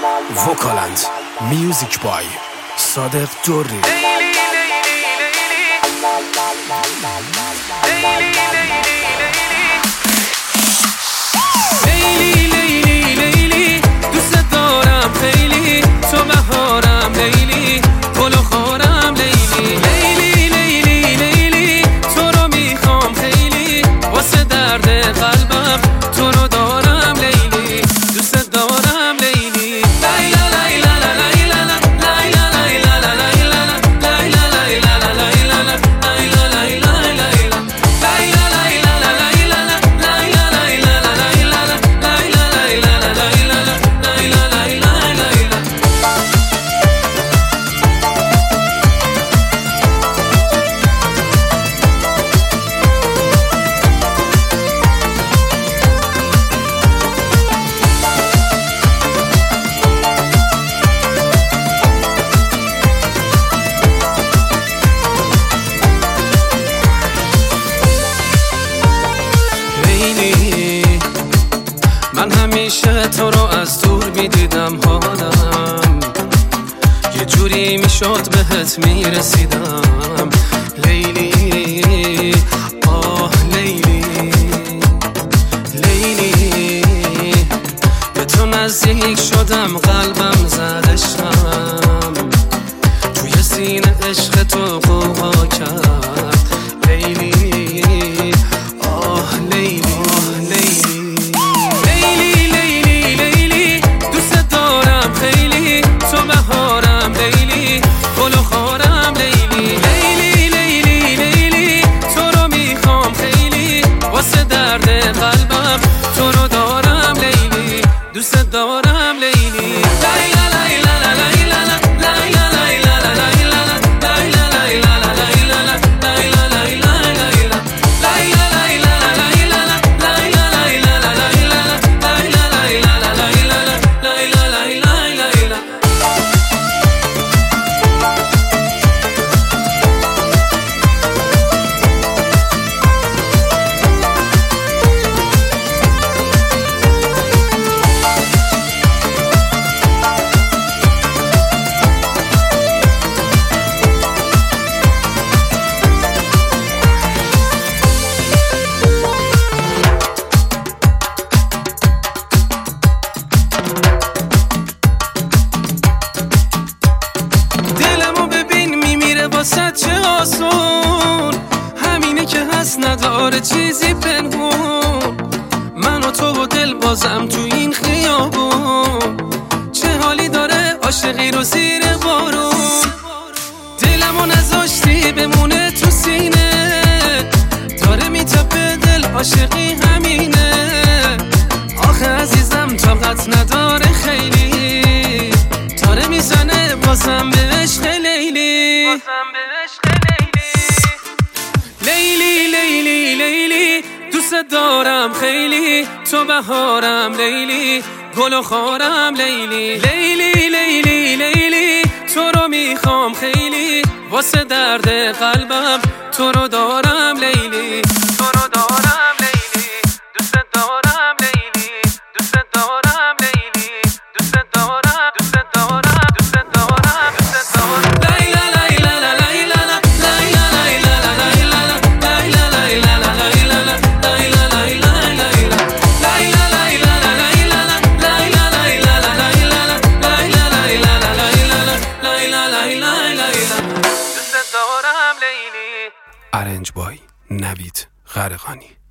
وکالند میوزیک بای صادق دوری. لیلی لیلی لیلی دوست دارم خیلی، تو بهارم لیلی، گل و خارم لیلی. لیلی لیلی لیلی تو رو میخوام خیلی، واسه درد قلبم تو رو دارم لیلی، دوست دارم لیلی. لیلا لیلا لیلا لیلا لیلا من همیشه تو رو از دور میدیدم، حالم یه جوری میشد بهت میرسیدم. لیلی آه لیلی لیلی، به تو نزدیک شدم قلبم زدشم، توی سینه عشق تو قوقا کرد. لیلی آه لیلی قلبم تو رو دارم لیلی، دوست دارم لیلی. چه آسون همینه که هست، نداره چیزی پنهون. من و تو و دل بازم تو این خیابون، چه حالی داره عاشقی رو زیر بارون. دلمو نذاشتی بمونه تو سینه، داره میتپه دل عاشقی همینه. آخه عزیزم طاقت نداره خیلی، داره میزنه بازم به عشق لیلی. لیلی لیلی لیلی دوست دارم خیلی، تو بهارم لیلی، گل و خارم لیلی. لیلی لیلی لیلی تو رو میخوام خیلی، واسه درد قلبم تو رو دارم لیلی، تو رو دارم لیلی، دوست دارم لیلی، دوست دارم لیلی، دوست دارم، دوست دارم، دوست دارم، دوست دارم. ارنج بای نوید غرقانی.